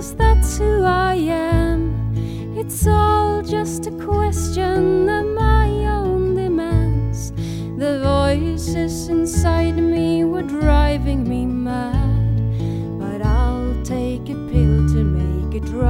'cause that's who I am. It's all just a question of my own demands. The voices inside me were driving me mad, but I'll take a pill to make it right.